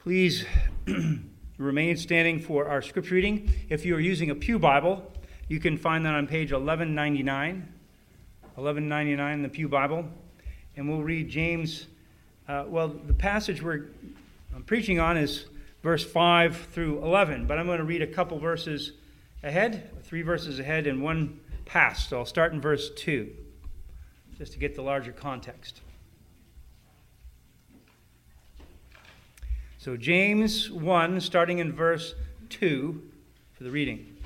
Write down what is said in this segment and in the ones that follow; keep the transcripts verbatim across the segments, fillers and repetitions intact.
Please remain standing for our scripture reading. If you are using a Pew Bible, you can find that on page eleven ninety-nine. eleven ninety-nine in the Pew Bible. And we'll read James. Uh, well, the passage we're I'm preaching on is verse five through eleven, but I'm going to read a couple verses ahead, three verses ahead and one past. So I'll start in verse two, just to get the larger context. So James one, starting in verse two, for the reading.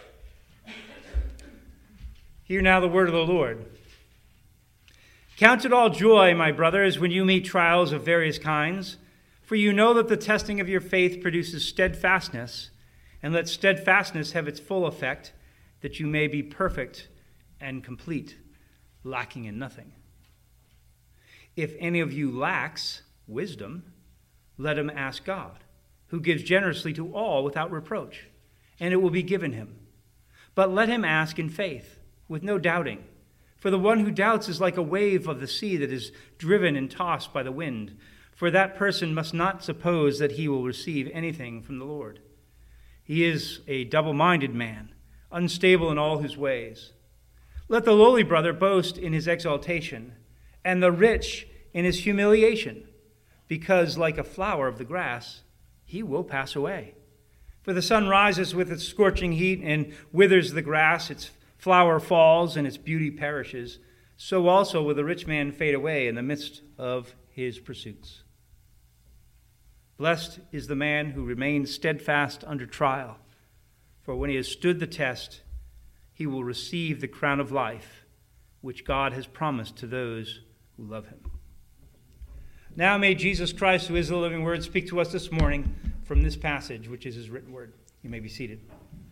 Hear now the word of the Lord. Count it all joy, my brothers, when you meet trials of various kinds, for you know that the testing of your faith produces steadfastness, and let steadfastness have its full effect, that you may be perfect and complete, lacking in nothing. If any of you lacks wisdom, let him ask God, who gives generously to all without reproach, and it will be given him. But let him ask in faith, with no doubting. For the one who doubts is like a wave of the sea that is driven and tossed by the wind. For that person must not suppose that he will receive anything from the Lord. He is a double-minded man, unstable in all his ways. Let the lowly brother boast in his exaltation, and the rich in his humiliation, because like a flower of the grass, he will pass away. For the sun rises with its scorching heat and withers the grass, its flower falls and its beauty perishes. So also will the rich man fade away in the midst of his pursuits. Blessed is the man who remains steadfast under trial, for when he has stood the test, he will receive the crown of life, which God has promised to those who love him. Now may Jesus Christ, who is the living word, speak to us this morning from this passage, which is his written word. You may be seated.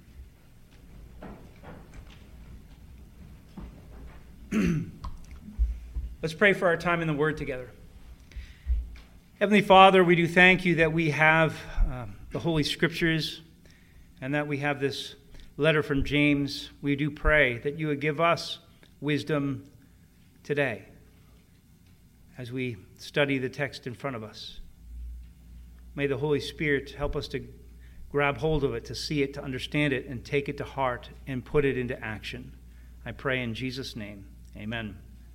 Let's pray for our time in the word together. Heavenly Father, we do thank you that we have um, the Holy Scriptures and that we have this letter from James. We do pray that you would give us wisdom today as we study the text in front of us. May the Holy Spirit help us to grab hold of it, to see it, to understand it, and take it to heart and put it into action. I pray in Jesus' name. Amen.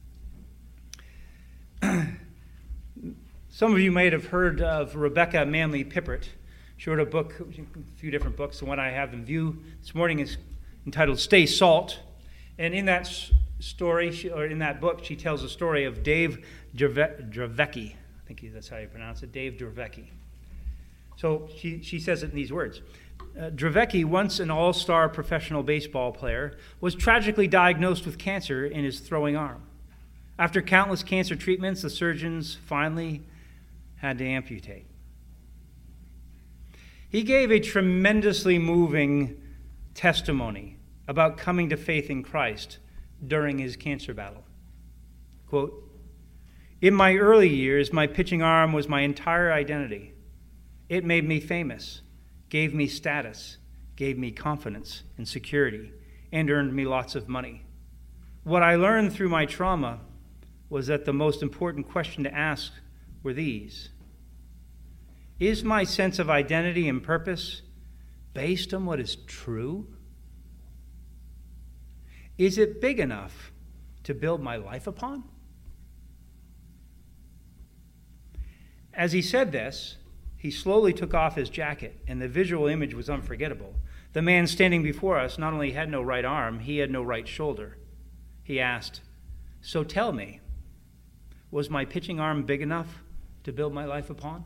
Some of you may have heard of Rebecca Manley Pippert. She wrote a book, a few different books. The one I have in view this morning is entitled Stay Salt. And in that story, she, or in that book, she tells the story of Dave Dravecky. I think that's how you pronounce it, Dave Dravecky. So she, she says it in these words. Uh, Dravecky, once an all-star professional baseball player, was tragically diagnosed with cancer in his throwing arm. After countless cancer treatments, the surgeons finally had to amputate. He gave a tremendously moving testimony about coming to faith in Christ during his cancer battle. Quote, "In my early years, my pitching arm was my entire identity. It made me famous, gave me status, gave me confidence and security, and earned me lots of money. What I learned through my trauma was that the most important question to ask were these. Is my sense of identity and purpose based on what is true? Is it big enough to build my life upon?" As he said this, he slowly took off his jacket, and the visual image was unforgettable. The man standing before us not only had no right arm, he had no right shoulder. He asked, "So tell me, was my pitching arm big enough to build my life upon?"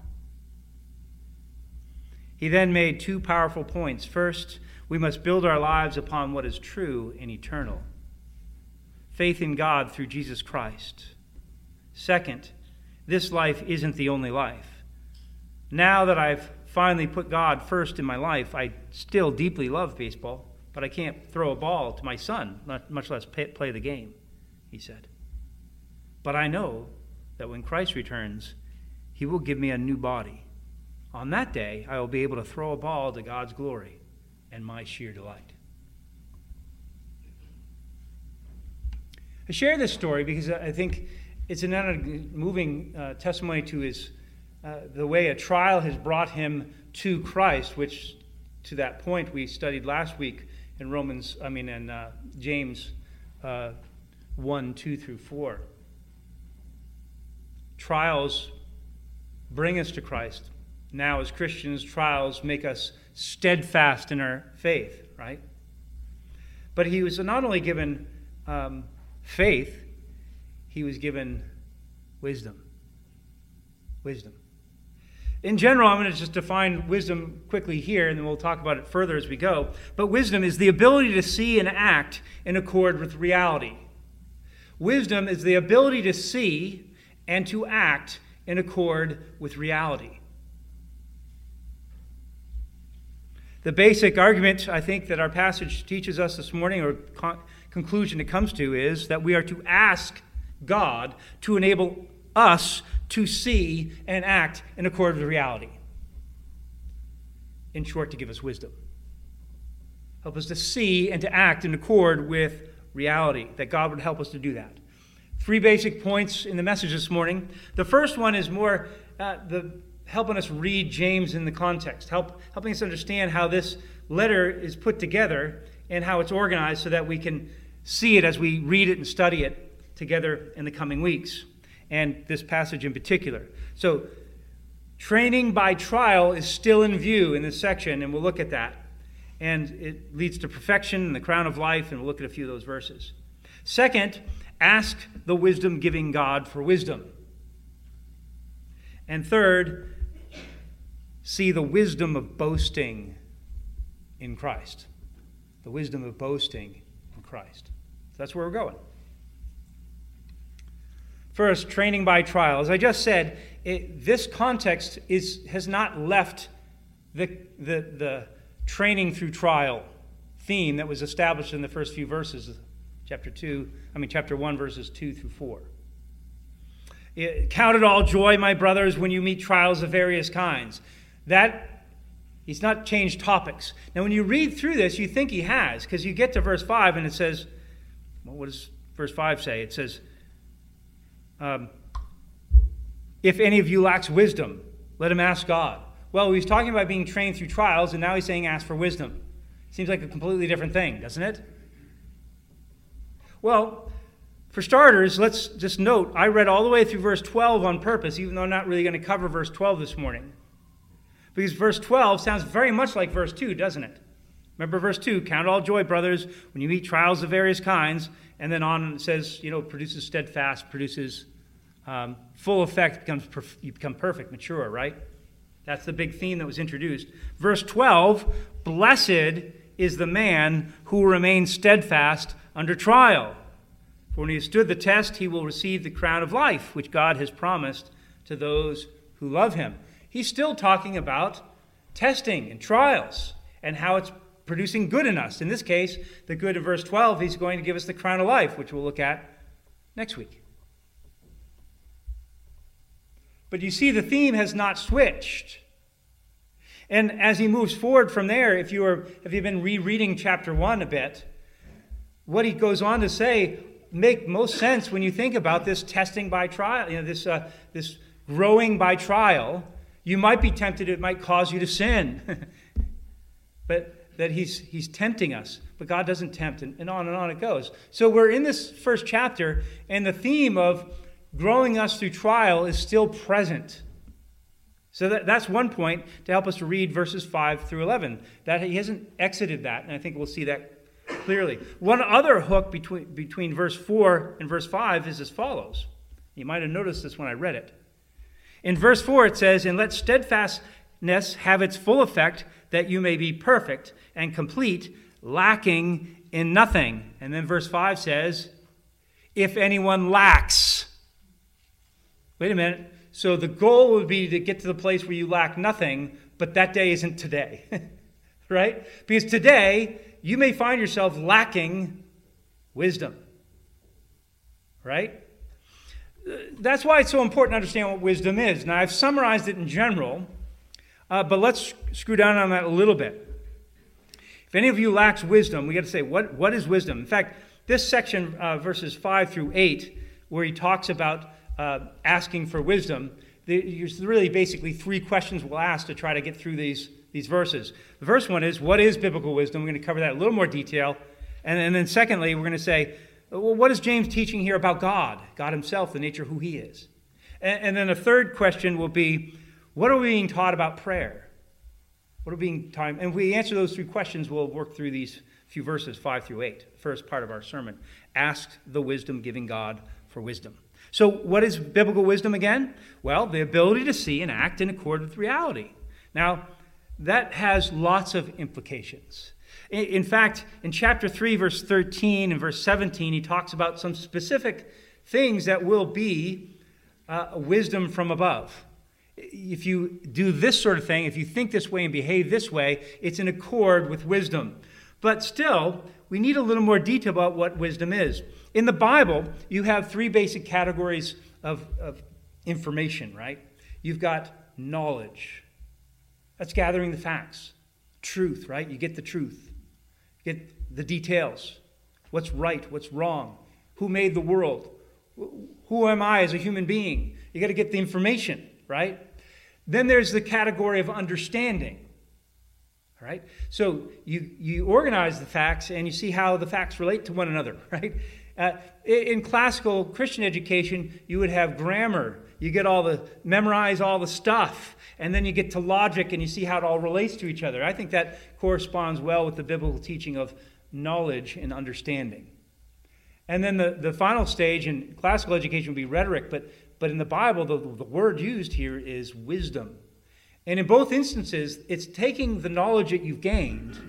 He then made two powerful points. First, we must build our lives upon what is true and eternal. Faith in God through Jesus Christ. Second, this life isn't the only life. Now that I've finally put God first in my life, I still deeply love baseball, but I can't throw a ball to my son, much less play the game, he said. But I know that when Christ returns, he will give me a new body. On that day, I will be able to throw a ball to God's glory and my sheer delight. I share this story because I think it's another moving uh, testimony to his uh, the way a trial has brought him to Christ, which to that point we studied last week in Romans, I mean in uh, James uh, one, two through four. Trials bring us to Christ. Now, as Christians, trials make us steadfast in our faith, right? But he was not only given um, faith, he was given wisdom. Wisdom. In general, I'm going to just define wisdom quickly here, and then we'll talk about it further as we go. But wisdom is the ability to see and act in accord with reality. Wisdom is the ability to see and to act in accord with reality. The basic argument, I think, that our passage teaches us this morning, or con- conclusion it comes to, is that we are to ask God to enable us to see and act in accord with reality. In short, to give us wisdom. Help us to see and to act in accord with reality, that God would help us to do that. Three basic points in the message this morning. The first one is more uh, the helping us read James in the context, help, helping us understand how this letter is put together and how it's organized so that we can see it as we read it and study it together in the coming weeks, and this passage in particular. So, training by trial is still in view in this section, and we'll look at that. And it leads to perfection and the crown of life, and we'll look at a few of those verses. Second, ask the wisdom-giving God for wisdom. And third, see the wisdom of boasting in Christ. The wisdom of boasting in Christ. So that's where we're going. First, training by trial. As I just said, it, this context is has not left the, the, the training through trial theme that was established in the first few verses, chapter two, I mean chapter one, verses two through four. It, Count it all joy, my brothers, when you meet trials of various kinds. That, he's not changed topics. Now, when you read through this, you think he has, because you get to verse five and it says, well, what does verse five say? It says, um, if any of you lacks wisdom, let him ask God. Well, he's talking about being trained through trials, and now he's saying ask for wisdom. Seems like a completely different thing, doesn't it? Well, for starters, let's just note, I read all the way through verse twelve on purpose, even though I'm not really going to cover verse twelve this morning. Because verse twelve sounds very much like verse two, doesn't it? Remember verse two, count all joy, brothers, when you meet trials of various kinds. And then on it says, you know, produces steadfast, produces um, full effect, becomes perf- you become perfect, mature, right? That's the big theme that was introduced. Verse twelve, blessed is the man who remains steadfast under trial. For when he has stood the test, he will receive the crown of life, which God has promised to those who love him. He's still talking about testing and trials and how it's producing good in us. In this case, the good of verse twelve, he's going to give us the crown of life, which we'll look at next week. But you see, the theme has not switched. And as he moves forward from there, if you are, if you've been rereading chapter one a bit, what he goes on to say make most sense when you think about this testing by trial, you know, this uh, this growing by trial. You might be tempted; it might cause you to sin, but that he's he's tempting us. But God doesn't tempt, and, and on and on it goes. So we're in this first chapter, and the theme of growing us through trial is still present. So that, that's one point to help us to read verses five through eleven. That he hasn't exited that, and I think we'll see that clearly. One other hook between, between verse four and verse five is as follows. You might have noticed this when I read it. In verse four it says, and let steadfastness have its full effect, that you may be perfect and complete, lacking in nothing. And then verse five says, if anyone lacks. Wait a minute. So the goal would be to get to the place where you lack nothing, but that day isn't today. Right? Because today, you may find yourself lacking wisdom. Right? That's why it's so important to understand what wisdom is. Now, I've summarized it in general, uh, but let's screw down on that a little bit. If any of you lacks wisdom, we got to say, what, what is wisdom? In fact, this section, uh, verses five through eight, where he talks about uh, asking for wisdom, there's really basically three questions we'll ask to try to get through these, these verses. The first one is, what is biblical wisdom? We're going to cover that in a little more detail. And, and then secondly, we're going to say, well, what is James teaching here about God, God himself, the nature of who he is? And, and then a third question will be, what are we being taught about prayer? What are we being taught? And if we answer those three questions, we'll work through these few verses, five through eight, first part of our sermon. Ask the wisdom-giving God for wisdom. So what is biblical wisdom again? Well, the ability to see and act in accord with reality. Now, that has lots of implications. In fact, in chapter three, verse thirteen and verse seventeen, he talks about some specific things that will be uh, wisdom from above. If you do this sort of thing, if you think this way and behave this way, it's in accord with wisdom. But still, we need a little more detail about what wisdom is. In the Bible, you have three basic categories of, of information, right? You've got knowledge. That's gathering the facts. Truth, right? You get the truth. You get the details. What's right? What's wrong? Who made the world? Who am I as a human being? You got to get the information, right? Then there's the category of understanding. All right? So you, you organize the facts and you see how the facts relate to one another, right? Uh, in classical Christian education, you would have grammar. You get all the, memorize all the stuff, and then you get to logic and you see how it all relates to each other. I think that corresponds well with the biblical teaching of knowledge and understanding. And then the, the final stage in classical education would be rhetoric, but, but in the Bible, the, the word used here is wisdom. And in both instances, it's taking the knowledge that you've gained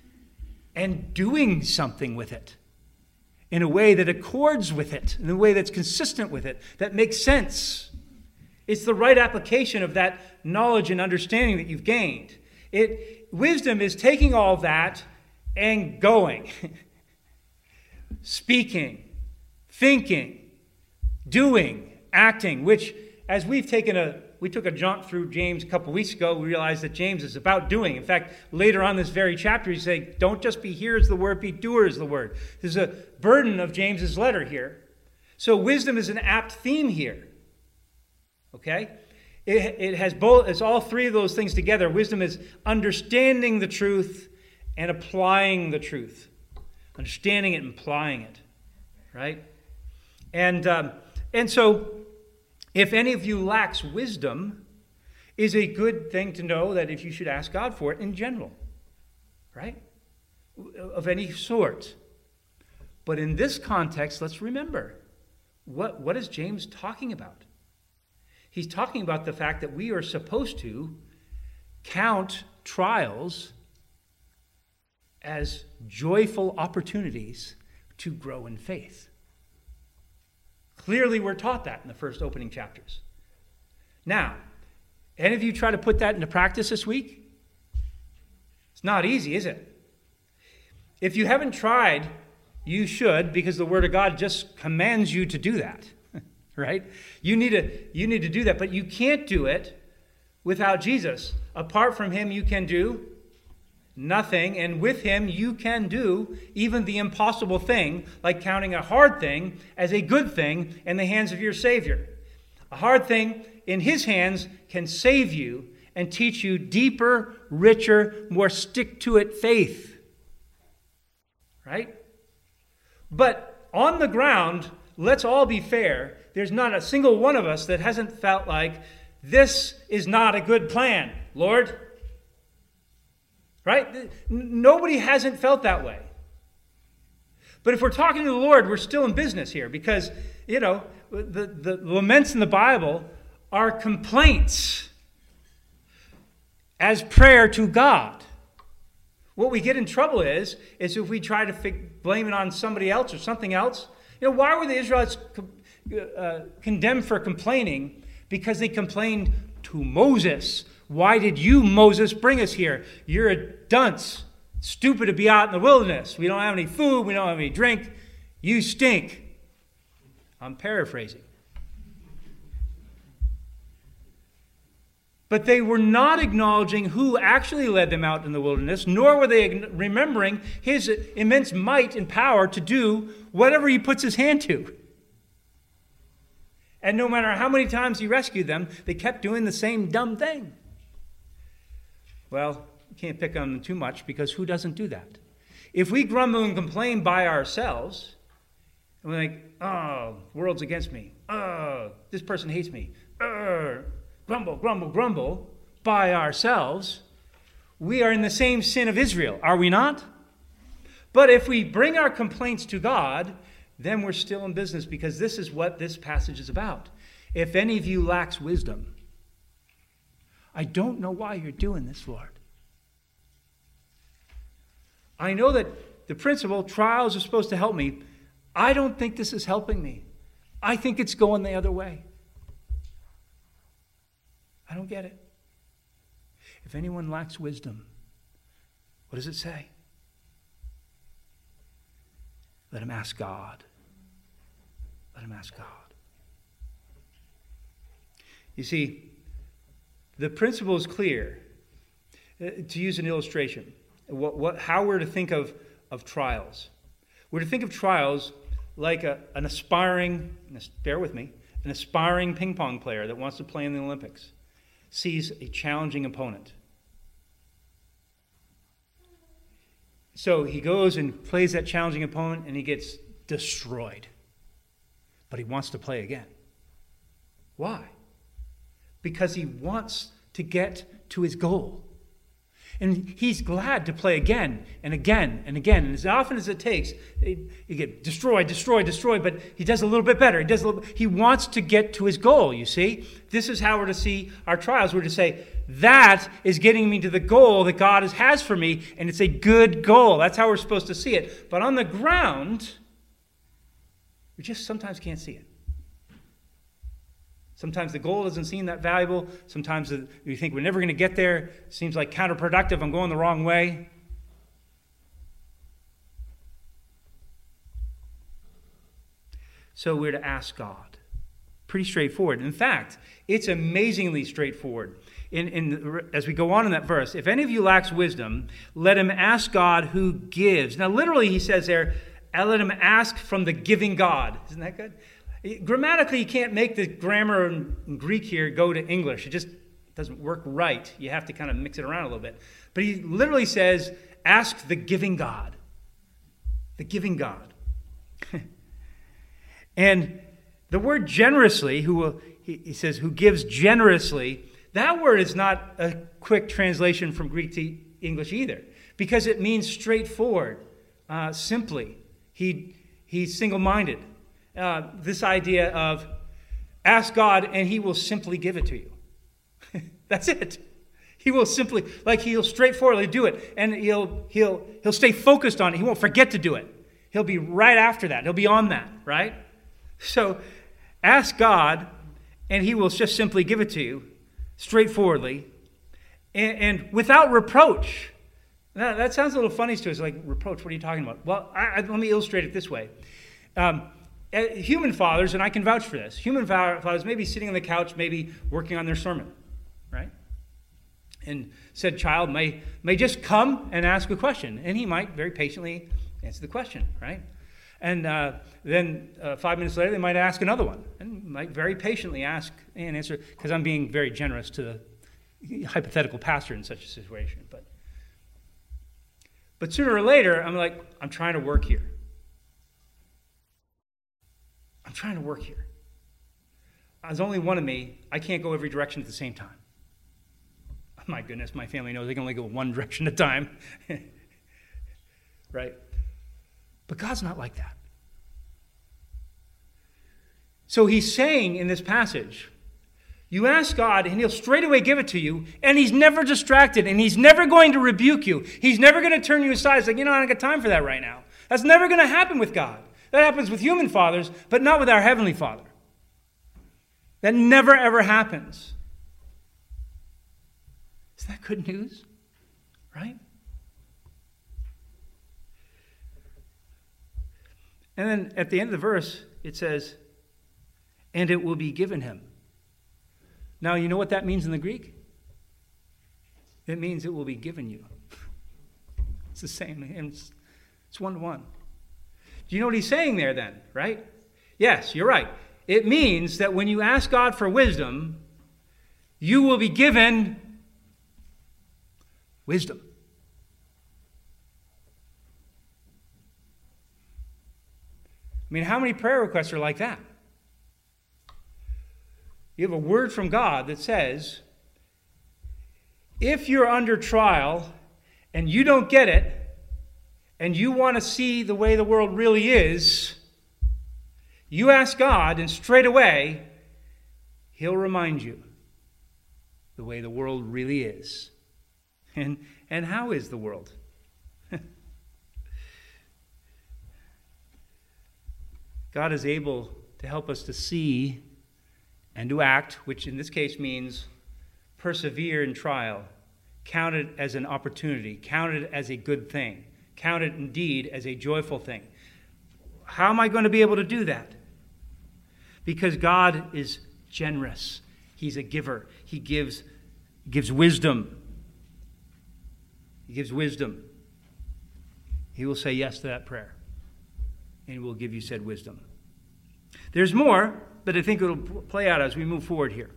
and doing something with it in a way that accords with it, in a way that's consistent with it, that makes sense. It's the right application of that knowledge and understanding that you've gained. It, wisdom is taking all that and going, speaking, thinking, doing, acting, which, as we've taken a We took a jaunt through James a couple weeks ago. We realized that James is about doing. In fact, later on this very chapter, he's saying, don't just be hearers of the word, be doers of the word. There's a burden of James's letter here. So wisdom is an apt theme here. Okay? It, it has both, it's all three of those things together. Wisdom is understanding the truth and applying the truth. Understanding it and applying it. Right? And, um, and so, if any of you lacks wisdom, is a good thing to know that if you should ask God for it in general, right? Of any sort. But in this context, let's remember, what, what is James talking about? He's talking about the fact that we are supposed to count trials as joyful opportunities to grow in faith. Clearly, we're taught that in the first opening chapters. Now, any of you try to put that into practice this week? It's not easy, is it? If you haven't tried, you should, because the Word of God just commands you to do that, right? You need to, you need to do that, but you can't do it without Jesus. Apart from him, you can do nothing, and with him you can do even the impossible thing, like counting a hard thing as a good thing in the hands of your Savior. A hard thing in his hands can save you and teach you deeper, richer, more stick-to-it faith. Right? But on the ground, let's all be fair, there's not a single one of us that hasn't felt like, this is not a good plan, Lord. Right? Nobody hasn't felt that way. But if we're talking to the Lord, we're still in business here because, you know, the, the laments in the Bible are complaints as prayer to God. What we get in trouble is, is if we try to fig- blame it on somebody else or something else. You know, why were the Israelites co- uh, condemned for complaining? Because they complained to Moses. Why did you, Moses, bring us here? You're a dunce. Stupid to be out in the wilderness. We don't have any food. We don't have any drink. You stink. I'm paraphrasing. But they were not acknowledging who actually led them out in the wilderness, nor were they remembering his immense might and power to do whatever he puts his hand to. And no matter how many times he rescued them, they kept doing the same dumb thing. Well, you can't pick on them too much, because who doesn't do that? If we grumble and complain by ourselves, and we're like, oh, the world's against me. Oh, this person hates me. Oh, grumble, grumble, grumble by ourselves, we are in the same sin of Israel, are we not? But if we bring our complaints to God, then we're still in business, because this is what this passage is about. If any of you lacks wisdom, I don't know why you're doing this, Lord. I know that the principle, trials are supposed to help me. I don't think this is helping me. I think it's going the other way. I don't get it. If anyone lacks wisdom, what does it say? Let him ask God. Let him ask God. You see, the principle is clear. Uh, to use an illustration, what, what, how we're to think of, of trials. We're to think of trials like a, an aspiring, bear with me, an aspiring ping pong player that wants to play in the Olympics sees a challenging opponent. So he goes and plays that challenging opponent, and he gets destroyed. But he wants to play again. Why? Because he wants to get to his goal. And he's glad to play again and again and again. And as often as it takes, you get destroyed, destroyed, destroyed, but he does a little bit better. He does a little, he wants to get to his goal, you see? This is how we're to see our trials. We're to say, that is getting me to the goal that God has for me, and it's a good goal. That's how we're supposed to see it. But on the ground, we just sometimes can't see it. Sometimes the goal doesn't seem that valuable. Sometimes we think we're never going to get there. It seems like counterproductive. I'm going the wrong way. So we're to ask God. Pretty straightforward. In fact, it's amazingly straightforward. In, in, as we go on in that verse, if any of you lacks wisdom, let him ask God who gives. Now, literally, he says there, let him ask from the giving God. Isn't that good? Grammatically, you can't make the grammar in Greek here go to English. It just doesn't work right. You have to kind of mix it around a little bit. But he literally says, ask the giving God. The giving God. And the word generously, who will, he, he says, who gives generously, that word is not a quick translation from Greek to English either, because it means straightforward, uh, simply. He, he's single-minded. Uh, this idea of ask God and he will simply give it to you. That's it. He will simply, like he'll straightforwardly do it, and he'll he'll he'll stay focused on it. He won't forget to do it. He'll be right after that. He'll be on that, right? So ask God and he will just simply give it to you, straightforwardly, and, and without reproach. Now, that sounds a little funny to us, like reproach. What are you talking about? Well, I, I, let me illustrate it this way. Um, Human fathers, and I can vouch for this, human fathers may be sitting on the couch, maybe working on their sermon, right? And said child may, may just come and ask a question, and he might very patiently answer the question, right? And uh, then uh, five minutes later, they might ask another one, and might very patiently ask and answer, because I'm being very generous to the hypothetical pastor in such a situation. But, but sooner or later, I'm like, I'm trying to work here. I'm trying to work here. There's only one of me. I can't go every direction at the same time. My goodness, my family knows they can only go one direction at a time. Right? But God's not like that. So he's saying in this passage, you ask God and he'll straight away give it to you, and he's never distracted, and he's never going to rebuke you. He's never going to turn you aside. It's like, you know, I don't got time for that right now. That's never going to happen with God. That happens with human fathers, but not with our Heavenly Father. That never, ever happens. Isn't that good news? Right? And then at the end of the verse, it says, and it will be given him. Now, you know what that means in the Greek? It means it will be given you. It's the same. It's, it's one-to-one. Do you know what he's saying there then, right? Yes, you're right. it means that when you ask God for wisdom, you will be given wisdom. I mean, how many prayer requests are like that? You have a word from God that says, if you're under trial and you don't get it, and you want to see the way the world really is, you ask God, and straight away, He'll remind you the way the world really is. And, and how is the world? God is able to help us to see and to act, which in this case means persevere in trial, count it as an opportunity, count it as a good thing, count it indeed as a joyful thing. How am I going to be able to do that? Because God is generous. He's a giver. He gives, gives wisdom. He gives wisdom. He will say yes to that prayer, and He will give you said wisdom. There's more, but I think it'll play out as we move forward here.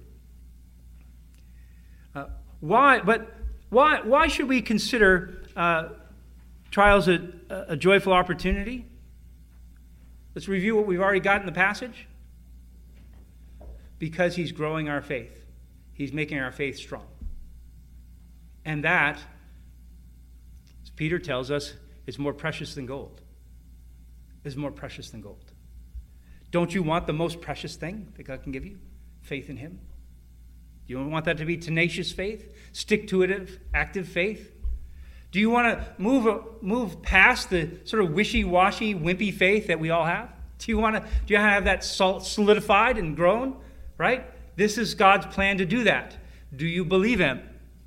Uh, why? But why? Why should we consider uh, trials a, a joyful opportunity? Let's review what we've already got in the passage. Because He's growing our faith. He's making our faith strong. And that, as Peter tells us, is more precious than gold. Is more precious than gold. Don't you want the most precious thing that God can give you? Faith in Him. Do you want that to be tenacious faith? Stick-to-it, active faith? Do you want to move move past the sort of wishy-washy, wimpy faith that we all have? Do you want to do you want to have that solidified and grown? Right? This is God's plan to do that. Do you believe Him?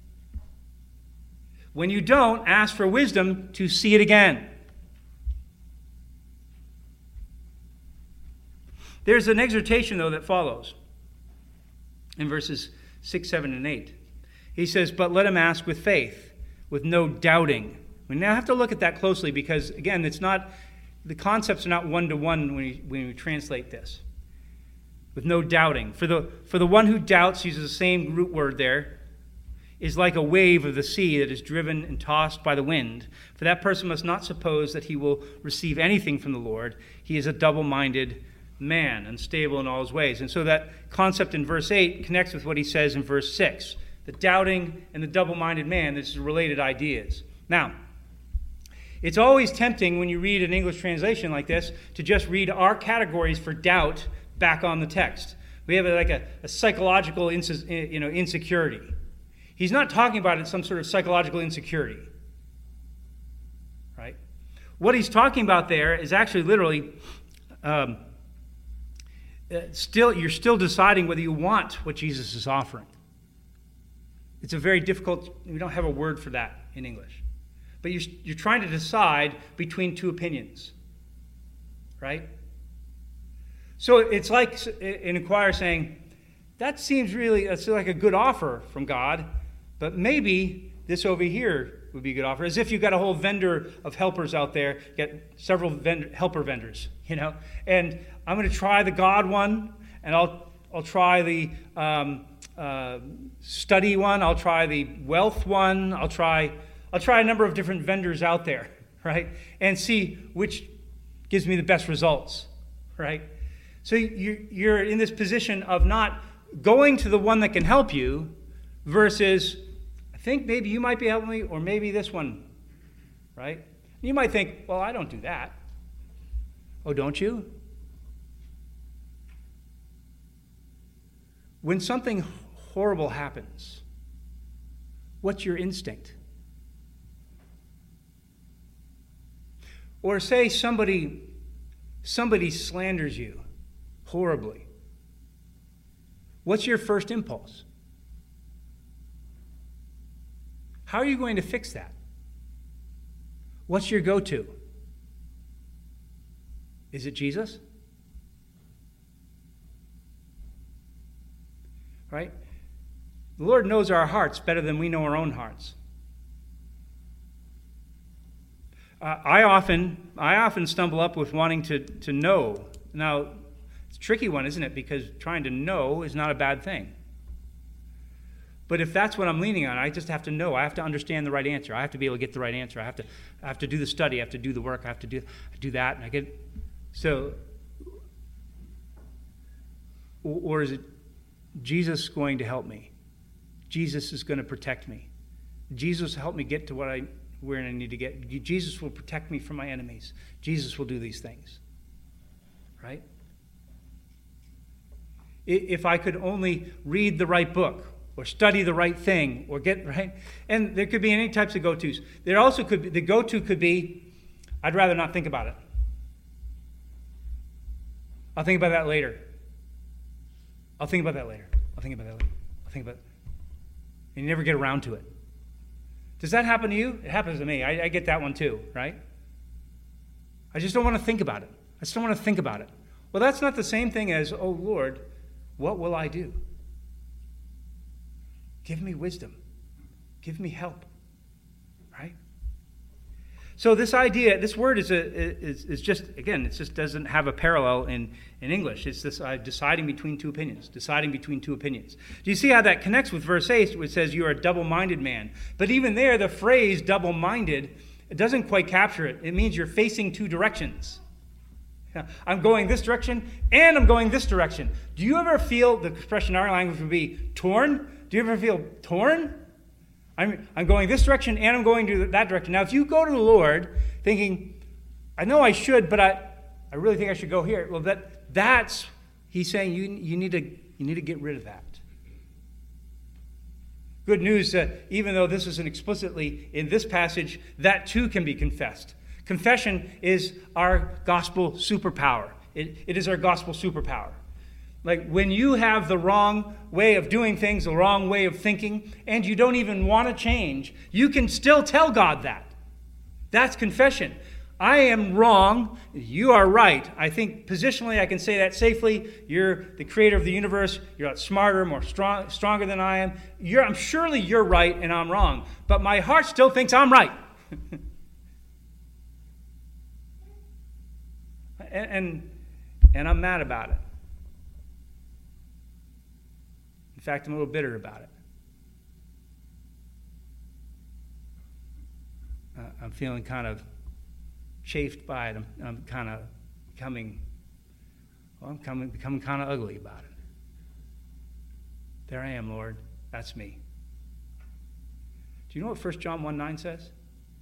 When you don't, ask for wisdom to see it again. There's an exhortation, though, that follows in verses six, seven, and eight. He says, but let him ask with faith, with no doubting. We now have to look at that closely because, again, it's not the concepts are not one-to-one when we, when we translate this. With no doubting. For the, for the one who doubts, uses the same root word there, is like a wave of the sea that is driven and tossed by the wind. For that person must not suppose that he will receive anything from the Lord. He is a double-minded man, unstable in all his ways. And so that concept in verse eight connects with what he says in verse six. The doubting and the double-minded man, this is related ideas. Now, it's always tempting when you read an English translation like this to just read our categories for doubt back on the text. We have like a, a psychological inse- you know, insecurity. He's not talking about it some sort of psychological insecurity. Right? What he's talking about there is actually literally um, uh, still you're still deciding whether you want what Jesus is offering. It's a very difficult, we don't have a word for that in English. But you're, you're trying to decide between two opinions. Right? So it's like an inquirer saying, that seems really, that's like a good offer from God, but maybe this over here would be a good offer. As if you've got a whole vendor of helpers out there, you got several vendor, helper vendors, you know, and I'm going to try the God one, and I'll I'll try the um, uh, study one, I'll try the wealth one, I'll try I'll try a number of different vendors out there, right, and see which gives me the best results, right? So you're in this position of not going to the one that can help you versus, I think maybe you might be helping me, or maybe this one, right? You might think, well, I don't do that. Oh, don't you? When something horrible happens, what's your instinct? Or say somebody, somebody slanders you horribly. What's your first impulse? How are you going to fix that? What's your go-to? Is it Jesus? Right? The Lord knows our hearts better than we know our own hearts. Uh, I often, I often stumble up with wanting to, to know. Now, It's a tricky one, isn't it? Because trying to know is not a bad thing. But if that's what I'm leaning on, I just have to know. I have to understand the right answer. I have to be able to get the right answer. I have to, I have to do the study. I have to do the work. I have to do, do that. And I get, so, or is it Jesus going to help me? Jesus is going to protect me. Jesus will help me get to what I, where I need to get. Jesus will protect me from my enemies. Jesus will do these things. Right? If I could only read the right book, or study the right thing, or get right, and there could be any types of go-tos. There also could be, the go-to could be, I'd rather not think about it. I'll think about that later. I'll think about that later. I'll think about that later. I'll think about it. And you never get around to it. Does that happen to you? It happens to me. I, I get that one too, right? I just don't want to think about it. I just don't want to think about it. Well, that's not the same thing as, oh Lord, what will I do? Give me wisdom. Give me help. Right? So this idea, this word is a is, is just, again, it just doesn't have a parallel in, in English. It's this uh, deciding between two opinions. Deciding between two opinions. Do you see how that connects with verse eight, which says you are a double-minded man? But even there, the phrase double-minded, it doesn't quite capture it. It means you're facing two directions. I'm going this direction and I'm going this direction. Do you ever feel, the expression in our language would be torn? Do you ever feel torn? I'm, I'm going this direction and I'm going to that direction. Now, if you go to the Lord thinking, I know I should, but I, I really think I should go here. Well, that that's, he's saying you, you, need to, you need to get rid of that. Good news, uh, even though this isn't explicitly in this passage, that too can be confessed. Confession is our gospel superpower. It, it is our gospel superpower. Like when you have the wrong way of doing things, the wrong way of thinking, and you don't even want to change, you can still tell God that. That's confession. I am wrong. You are right. I think positionally I can say that safely. You're the creator of the universe. You're not smarter, more strong, stronger than I am. You're, I'm surely you're right and I'm wrong. But my heart still thinks I'm right. and, and, and I'm mad about it. In fact, I'm a little bitter about it. Uh, I'm feeling kind of chafed by it. I'm, I'm kind of becoming, well, I'm coming, becoming kind of ugly about it. There I am, Lord. That's me. Do you know what First John one nine says?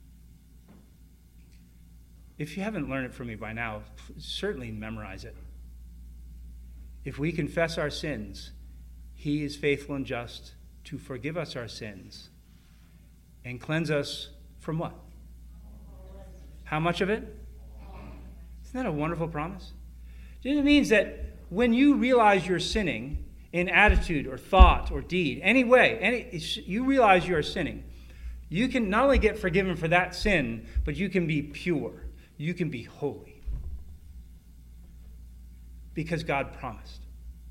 If you haven't learned it from me by now, certainly memorize it. If we confess our sins, He is faithful and just to forgive us our sins and cleanse us from what? How much of it? Isn't that a wonderful promise? It means that when you realize you're sinning in attitude or thought or deed, any way, any, you realize you are sinning, you can not only get forgiven for that sin, but you can be pure. You can be holy. Because God promised.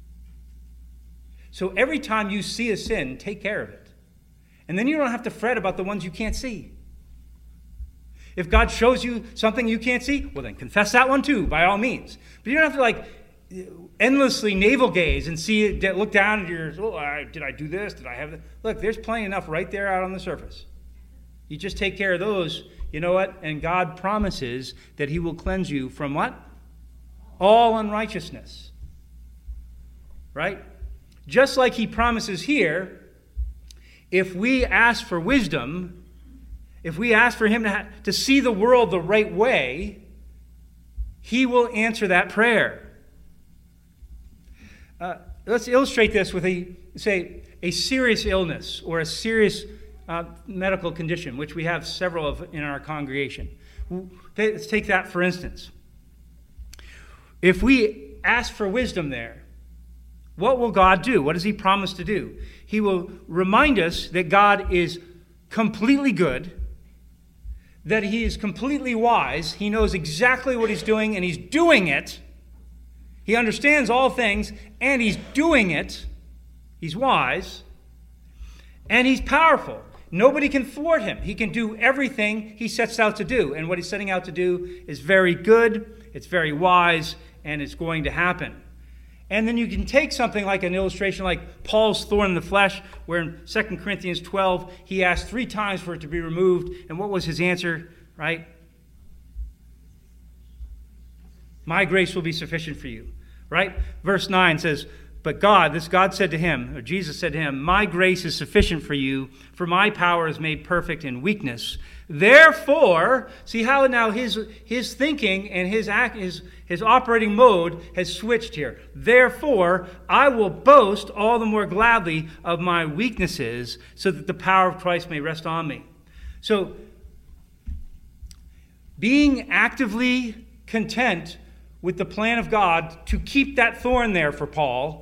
So every time you see a sin, take care of it. And then you don't have to fret about the ones you can't see. If God shows you something you can't see, well then confess that one too, by all means. But you don't have to like endlessly navel gaze and see it, look down at your, oh, I, did I do this? Did I have that? Look, there's plenty enough right there out on the surface. You just take care of those, you know what? And God promises that He will cleanse you from what? All unrighteousness. Right? Just like He promises here, if we ask for wisdom, if we ask for Him to, ha- to see the world the right way, He will answer that prayer. Uh, let's illustrate this with a, say, a serious illness or a serious uh, medical condition, which we have several of in our congregation. Let's take that for instance. If we ask for wisdom there, what will God do? What does He promise to do? He will remind us that God is completely good, that He is completely wise. He knows exactly what He's doing, and He's doing it. He understands all things, and He's doing it. He's wise, and He's powerful. Nobody can thwart Him. He can do everything He sets out to do, and what He's setting out to do is very good, it's very wise, and it's going to happen. And then you can take something like an illustration like Paul's thorn in the flesh, where in Second Corinthians twelve, he asked three times for it to be removed. And what was his answer, right? My grace will be sufficient for you, right? Verse nine says, but God, this God said to him, or Jesus said to him, my grace is sufficient for you, for my power is made perfect in weakness. Therefore, see how now his, his thinking and his, act, his, his operating mode has switched here. Therefore, I will boast all the more gladly of my weaknesses, so that the power of Christ may rest on me. So, being actively content with the plan of God to keep that thorn there for Paul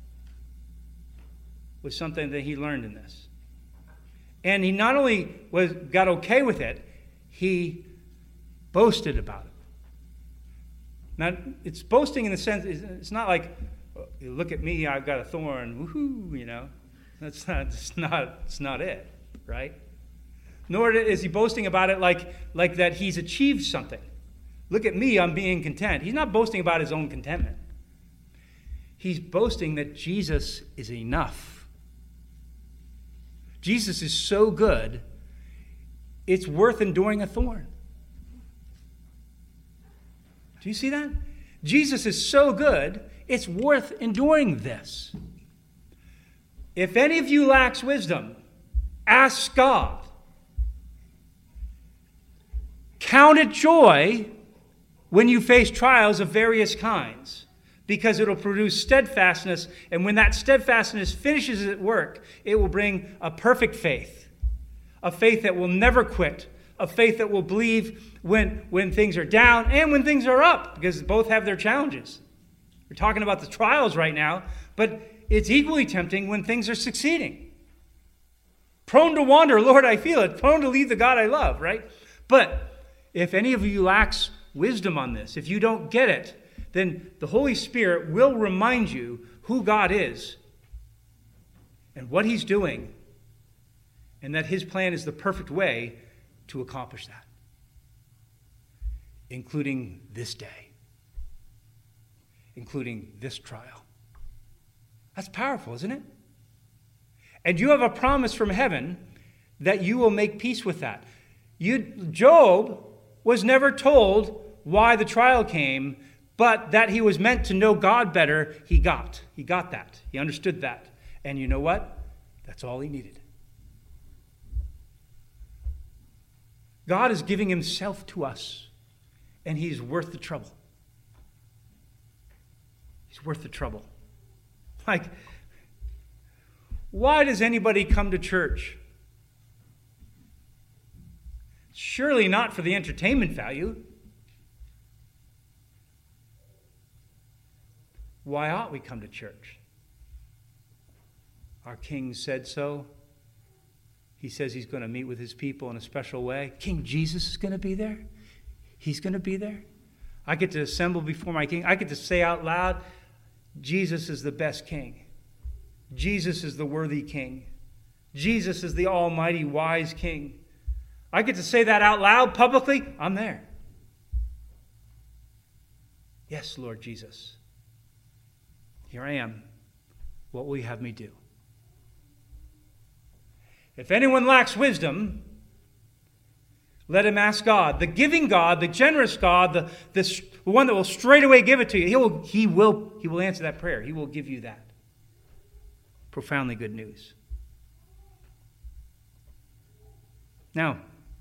was something that he learned in this. And he not only was got okay with it, he boasted about it. Now, it's boasting in the sense, it's not like, oh, look at me, I've got a thorn, woohoo, you know. That's not, it's not, it's not it, right? Nor is he boasting about it like, like that he's achieved something. Look at me, I'm being content. He's not boasting about his own contentment. He's boasting that Jesus is enough. Jesus is so good, it's worth enduring a thorn. Do you see that? Jesus is so good, it's worth enduring this. If any of you lacks wisdom, ask God. Count it joy when you face trials of various kinds, because it'll produce steadfastness, and when that steadfastness finishes its work, it will bring a perfect faith, a faith that will never quit, a faith that will believe when, when things are down and when things are up, because both have their challenges. We're talking about the trials right now, but it's equally tempting when things are succeeding. Prone to wander, Lord, I feel it. Prone to leave the God I love, right? But if any of you lacks wisdom on this, if you don't get it, then the Holy Spirit will remind you who God is and what he's doing, and that his plan is the perfect way to accomplish that, including this day, including this trial. That's powerful, isn't it? And you have a promise from heaven that you will make peace with that. You, Job was never told why the trial came, but that he was meant to know God better, he got. He got that. He understood that. And you know what? That's all he needed. God is giving himself to us, and he's worth the trouble. He's worth the trouble. Like, why does anybody come to church? Surely not for the entertainment value. Why ought we come to church? Our King said so. He says he's going to meet with his people in a special way. King Jesus is going to be there. He's going to be there. I get to assemble before my King. I get to say out loud, Jesus is the best King. Jesus is the worthy King. Jesus is the almighty wise King. I get to say that out loud publicly. I'm there. Yes, Lord Jesus. Here I am. What will you have me do? If anyone lacks wisdom, let him ask God. The giving God, the generous God, the, the one that will straightaway give it to you. He will, he will, he will answer that prayer. He will give you that. Profoundly good news. Now,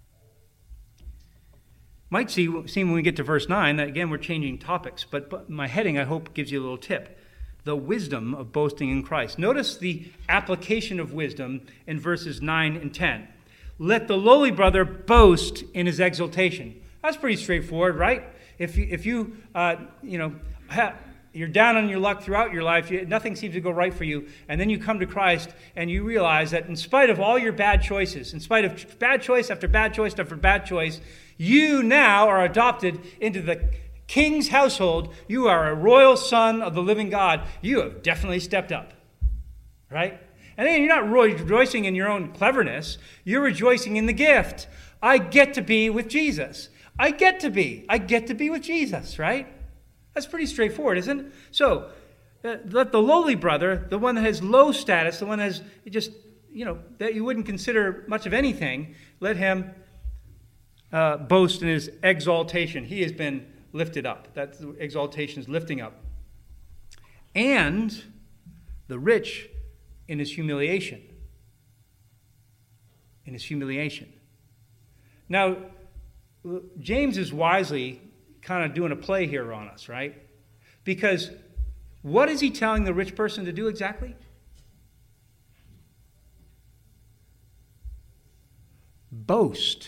might see, seem when we get to verse nine that, again, we're changing topics, but, but my heading, I hope, gives you a little tip. The wisdom of boasting in Christ. Notice the application of wisdom in verses nine and ten. Let the lowly brother boast in his exaltation. That's pretty straightforward, right? If you, if you, uh, you know, ha, you're down on your luck throughout your life, you, nothing seems to go right for you, and then you come to Christ and you realize that in spite of all your bad choices, in spite of bad choice after bad choice after bad choice, you now are adopted into the King's household. You are a royal son of the living God. You have definitely stepped up, right? And then you're not rejoicing in your own cleverness. You're rejoicing in the gift. I get to be with Jesus. I get to be. I get to be with Jesus, right? That's pretty straightforward, isn't it? So, Uh, let the lowly brother, the one that has low status, the one that has just, you know, that you wouldn't consider much of anything, let him uh, boast in his exaltation. He has been lifted up. That exaltation is lifting up. And the rich in his humiliation. In his humiliation. Now, James is wisely kind of doing a play here on us, right? Because what is he telling the rich person to do exactly? Boast.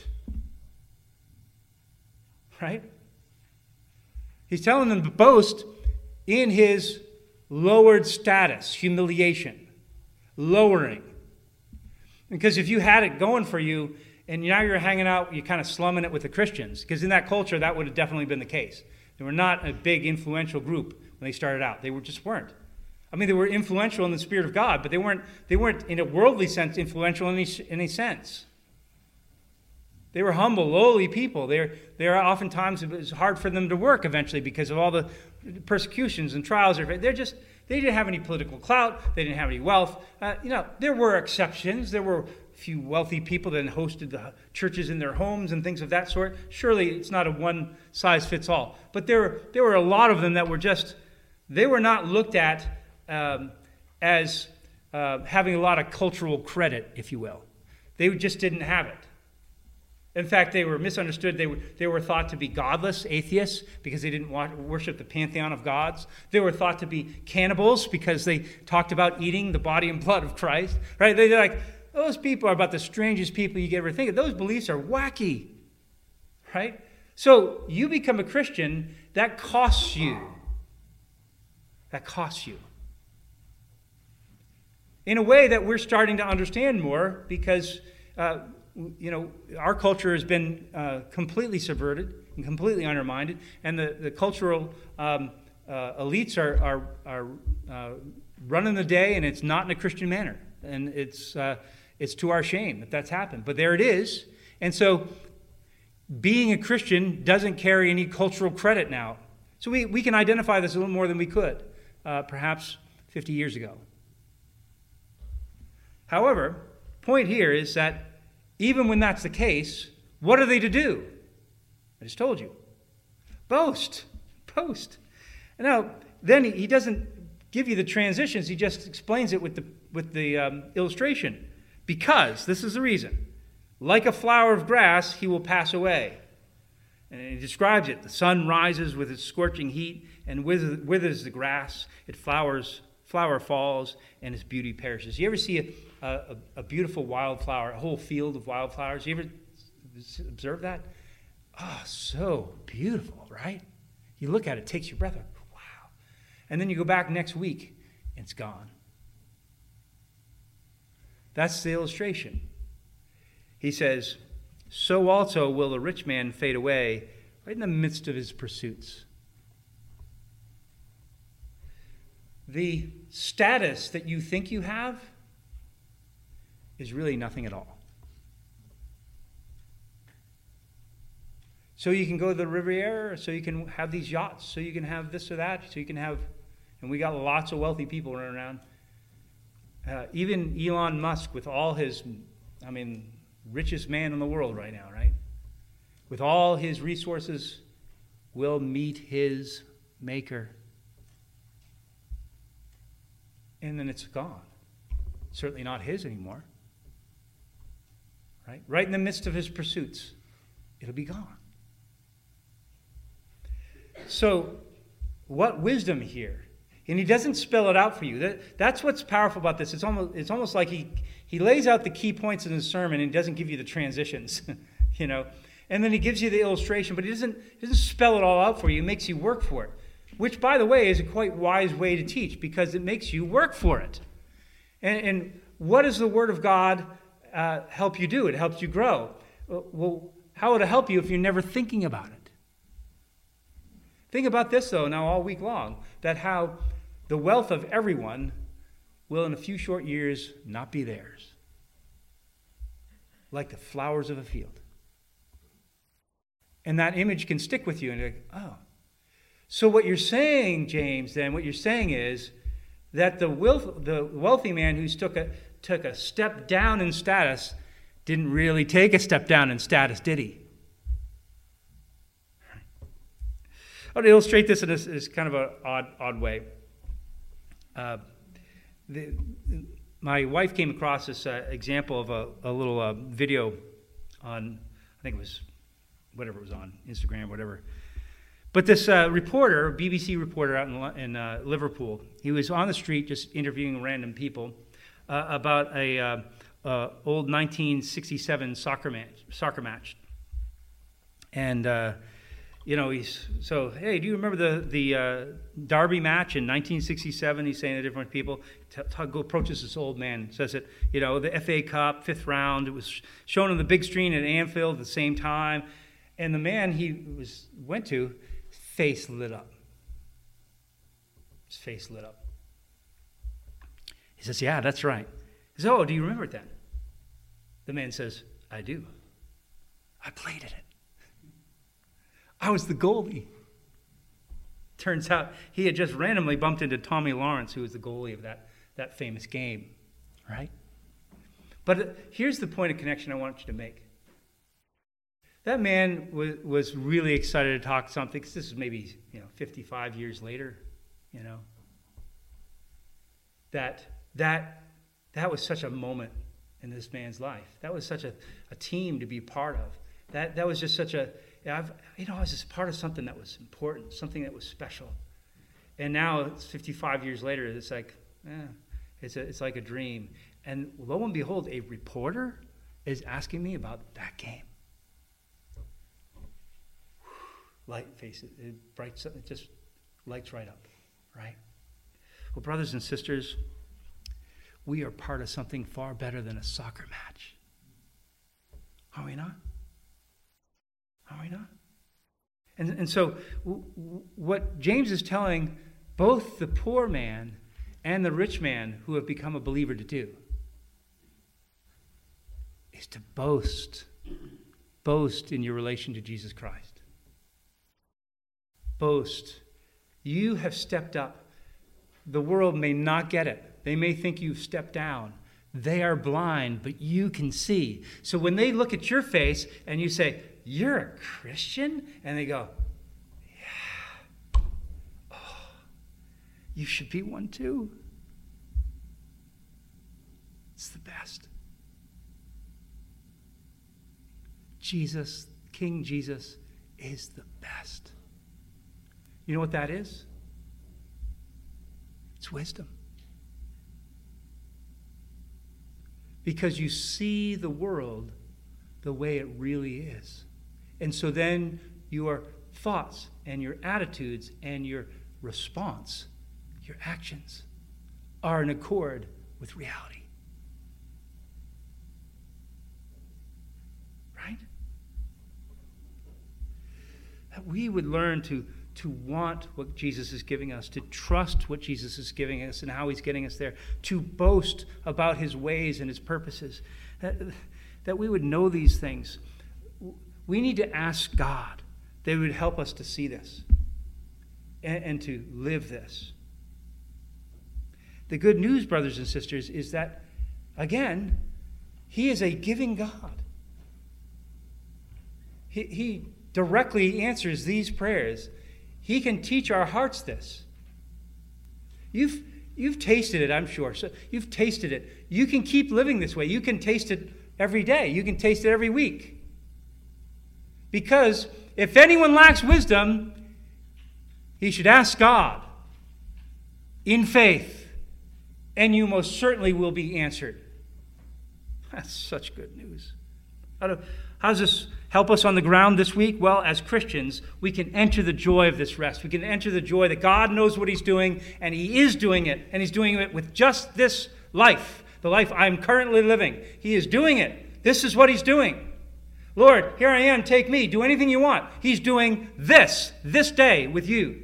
Right? He's telling them to boast in his lowered status, humiliation, lowering. Because if you had it going for you, and now you're hanging out, you're kind of slumming it with the Christians, because in that culture, that would have definitely been the case. They were not a big influential group when they started out. They were just weren't. I mean, they were influential in the Spirit of God, but they weren't, they weren't in a worldly sense influential in any, in any sense. They were humble, lowly people. They're, they're oftentimes, it was hard for them to work eventually because of all the persecutions and trials. They're just, they didn't have any political clout. They didn't have any wealth. Uh, you know, there were exceptions. There were a few wealthy people that hosted the churches in their homes and things of that sort. Surely it's not a one-size-fits-all. But there, there were a lot of them that were just, they were not looked at um, as uh, having a lot of cultural credit, if you will. They just didn't have it. In fact, they were misunderstood. They were, they were thought to be godless, atheists, because they didn't want, worship the pantheon of gods. They were thought to be cannibals because they talked about eating the body and blood of Christ. Right? They're like, those people are about the strangest people you could ever think of. Those beliefs are wacky. Right? So you become a Christian, that costs you. That costs you. In a way that we're starting to understand more because... Uh, You know, our culture has been uh, completely subverted and completely undermined, and the, the cultural um, uh, elites are, are, are uh, running the day, and it's not in a Christian manner. And it's, uh, it's to our shame that that's happened. But there it is. And so being a Christian doesn't carry any cultural credit now. So we, we can identify this a little more than we could, uh, perhaps fifty years ago. However, point here is that even when that's the case, what are they to do? I just told you. Boast. Boast. Now, then he doesn't give you the transitions. He just explains it with the, with the um, illustration. Because, this is the reason, like a flower of grass, he will pass away. And he describes it. The sun rises with its scorching heat and withers the grass. It flowers, flower falls, and its beauty perishes. You ever see a A, a beautiful wildflower, a whole field of wildflowers? You ever observe that? Oh, so beautiful, right? You look at it, it takes your breath away. Wow. And then you go back next week, and it's gone. That's the illustration. He says, so also will the rich man fade away right in the midst of his pursuits. The status that you think you have is really nothing at all. So you can go to the Riviera, so you can have these yachts, so you can have this or that, so you can have, and we got lots of wealthy people running around. Uh, even Elon Musk with all his, I mean, richest man in the world right now, right? With all his resources, will meet his maker. And then it's gone. Certainly not his anymore. Right? Right in the midst of his pursuits, it'll be gone. So, what wisdom here? And he doesn't spell it out for you. That, that's what's powerful about this. It's almost, it's almost like he, he lays out the key points in his sermon and he doesn't give you the transitions, you know. And then he gives you the illustration, but he doesn't, he doesn't spell it all out for you. It makes you work for it, which, by the way, is a quite wise way to teach because it makes you work for it. And, and what does the Word of God uh, help you do? It helps you grow. Well, how would it help you if you're never thinking about it? Think about this, though, now all week long, that how the wealth of everyone will in a few short years not be theirs. Like the flowers of a field. And that image can stick with you and you're like, oh. So what you're saying, James, then, what you're saying is, that the, wealth, the wealthy man who took a, took a step down in status didn't really take a step down in status, did he? I want to illustrate this in this, this kind of an odd, odd way. Uh, the, my wife came across this uh, example of a, a little uh, video on, I think it was, whatever it was on, Instagram, whatever. But this uh, reporter, B B C reporter out in, in uh, Liverpool, he was on the street just interviewing random people uh, about a uh, uh, old nineteen sixty-seven soccer match. Soccer match. And, uh, you know, he's, so, hey, do you remember the, the uh, Derby match in nineteen sixty-seven? He's saying to different people. Tug approaches this old man, says that, you know, the F A Cup, fifth round, it was shown on the big screen at Anfield at the same time. And the man he was went to, face lit up. His face lit up. He says, yeah, that's right. He says, oh, do you remember it then? The man says, I do. I played in it. I was the goalie. Turns out he had just randomly bumped into Tommy Lawrence, who was the goalie of that, that famous game, right? But here's the point of connection I want you to make. That man was, was really excited to talk something, because this is maybe, you know, fifty-five years later, you know. That, that, that was such a moment in this man's life. That was such a, a team to be part of. That, that was just such a, I've, you know, I was just part of something that was important, something that was special. And now it's fifty-five years later, it's like, eh, it's, a, it's like a dream. And lo and behold, a reporter is asking me about that game. Light faces, it brights, it just lights right up, right? Well, brothers and sisters, we are part of something far better than a soccer match. Are we not? Are we not? And, and so w- w- what James is telling both the poor man and the rich man who have become a believer to do is to boast. Boast in your relation to Jesus Christ. Boast. You have stepped up. The world may not get it. They may think you've stepped down. They are blind, but you can see. So when they look at your face and you say, you're a Christian? And they go, yeah. Oh, you should be one too. It's the best. Jesus, King Jesus, is the best. You know what that is? It's wisdom. Because you see the world the way it really is. And so then your thoughts and your attitudes and your response, your actions, are in accord with reality. Right? That we would learn to to want what Jesus is giving us, to trust what Jesus is giving us and how he's getting us there, to boast about his ways and his purposes, that, that we would know these things. We need to ask God that he would help us to see this and, and to live this. The good news, brothers and sisters, is that, again, he is a giving God. He, he directly answers these prayers. He can teach our hearts this. You've, you've tasted it, I'm sure. So you've tasted it. You can keep living this way. You can taste it every day. You can taste it every week. Because if anyone lacks wisdom, he should ask God in faith, and you most certainly will be answered. That's such good news. How, do, how does this help us on the ground this week? Well, as Christians, we can enter the joy of this rest. We can enter the joy that God knows what he's doing, and he is doing it, and he's doing it with just this life, the life I'm currently living. He is doing it. This is what he's doing. Lord, here I am, take me, do anything you want. He's doing this, this day with you.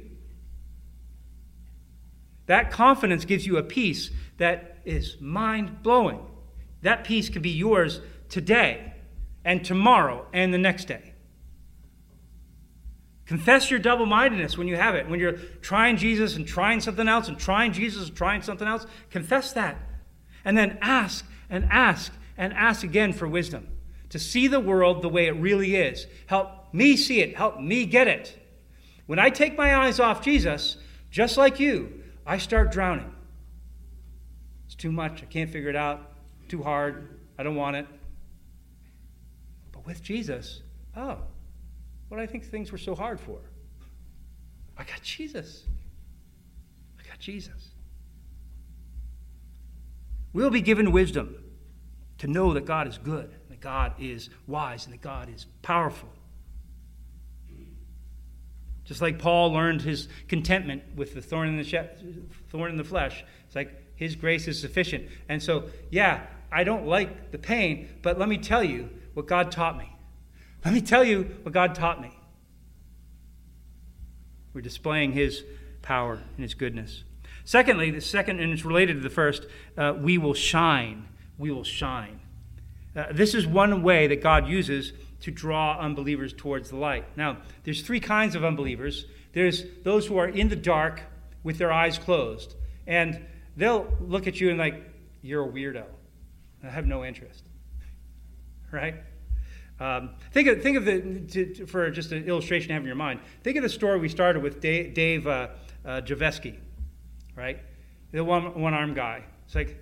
That confidence gives you a peace that is mind-blowing. That peace can be yours today and tomorrow and the next day. Confess your double-mindedness when you have it. When you're trying Jesus and trying something else and trying Jesus and trying something else, confess that. And then ask and ask and ask again for wisdom. To see the world the way it really is. Help me see it. Help me get it. When I take my eyes off Jesus, just like you, I start drowning. It's too much. I can't figure it out. Too hard. I don't want it. But with Jesus, oh, what do I think things were so hard for? I got Jesus. I got Jesus. We'll be given wisdom to know that God is good, that God is wise, and that God is powerful. Just like Paul learned his contentment with the thorn in the, she- thorn in the flesh. It's like his grace is sufficient. And so, yeah, I don't like the pain, but let me tell you what God taught me. Let me tell you what God taught me. We're displaying his power and his goodness. Secondly, the second, and it's related to the first, uh, we will shine. We will shine. Uh, this is one way that God uses to draw unbelievers towards the light. Now, there's three kinds of unbelievers. There's those who are in the dark with their eyes closed. And they'll look at you and like, you're a weirdo. I have no interest. Right? Um, think of, think of the, to, to, for just an illustration to have in your mind, think of the story we started with Dave, Dave uh, uh, Javeski, right? The one, one-armed guy. It's like,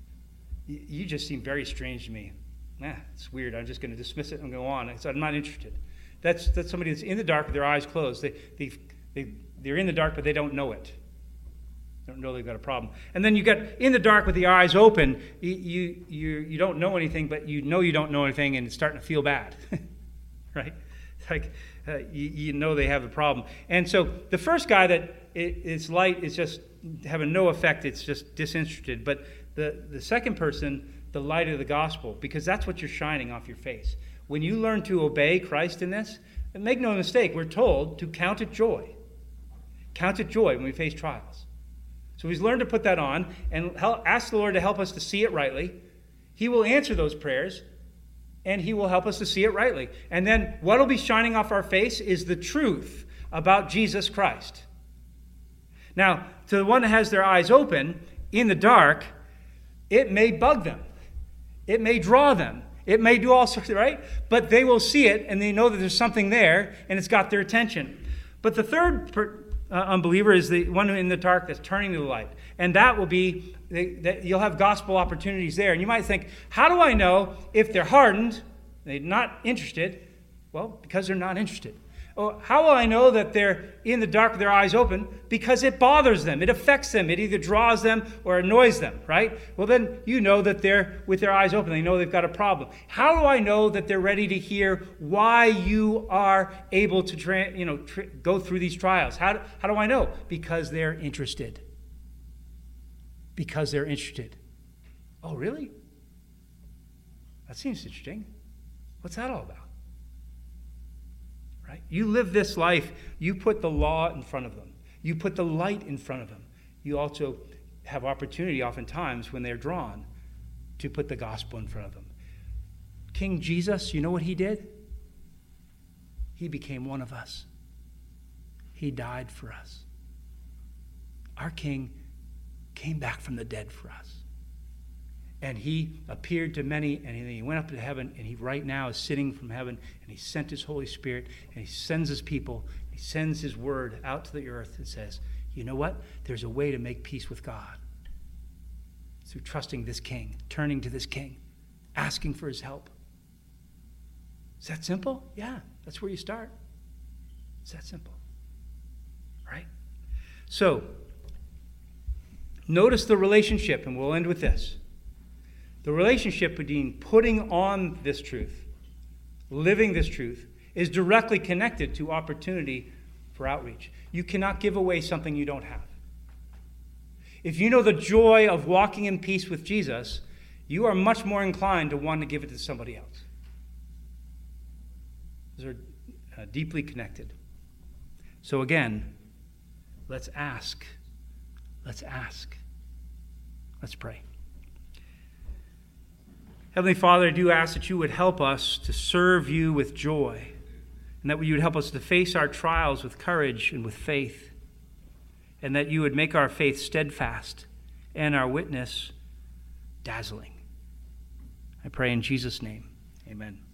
you just seem very strange to me. Nah, it's weird. I'm just going to dismiss it and go on. I said, I'm not interested. That's that's somebody that's in the dark with their eyes closed. They, they, they, they're in the dark, but they don't know it. They don't know they've got a problem. And then you got in the dark with the eyes open. You, you, you, you don't know anything, but you know you don't know anything, and it's starting to feel bad. Right? Like, uh, you, you know they have a problem. And so the first guy that it, it's light is just having no effect. It's just disinterested. But the, the second person, the light of the gospel, because that's what you're shining off your face. When you learn to obey Christ in this, and make no mistake, we're told to count it joy. Count it joy when we face trials. So he's learned to put that on and help, ask the Lord to help us to see it rightly. He will answer those prayers, and he will help us to see it rightly. And then what will be shining off our face is the truth about Jesus Christ. Now, to the one that has their eyes open, in the dark, it may bug them. It may draw them. It may do all sorts of, right? But they will see it, and they know that there's something there, and it's got their attention. But the third per, uh, unbeliever is the one in the dark that's turning to the light. And that will be, they, that you'll have gospel opportunities there. And you might think, how do I know if they're hardened, they're not interested? Well, because they're not interested. Oh, how will I know that they're in the dark with their eyes open? Because it bothers them. It affects them. It either draws them or annoys them, right? Well, then you know that they're with their eyes open. They know they've got a problem. How do I know that they're ready to hear why you are able to tra- you know, tra- go through these trials? How do, how do I know? Because they're interested. Because they're interested. Oh, really? That seems interesting. What's that all about? Right? You live this life, you put the law in front of them. You put the light in front of them. You also have opportunity oftentimes when they're drawn to put the gospel in front of them. King Jesus, you know what he did? He became one of us. He died for us. Our King came back from the dead for us. And he appeared to many, and he went up to heaven, and he right now is sitting from heaven, and he sent his Holy Spirit, and he sends his people, he sends his word out to the earth and says, you know what? There's a way to make peace with God. Through trusting this king, turning to this king, asking for his help. Is that simple? Yeah, that's where you start. It's that simple. Right? So, notice the relationship, and we'll end with this. The relationship between putting on this truth, living this truth, is directly connected to opportunity for outreach. You cannot give away something you don't have. If you know the joy of walking in peace with Jesus, you are much more inclined to want to give it to somebody else. Those are uh, deeply connected. So again, let's ask. Let's ask. Let's pray. Heavenly Father, I do ask that you would help us to serve you with joy, and and that you would help us to face our trials with courage and with faith, and that you would make our faith steadfast and our witness dazzling. I pray in Jesus' name, amen.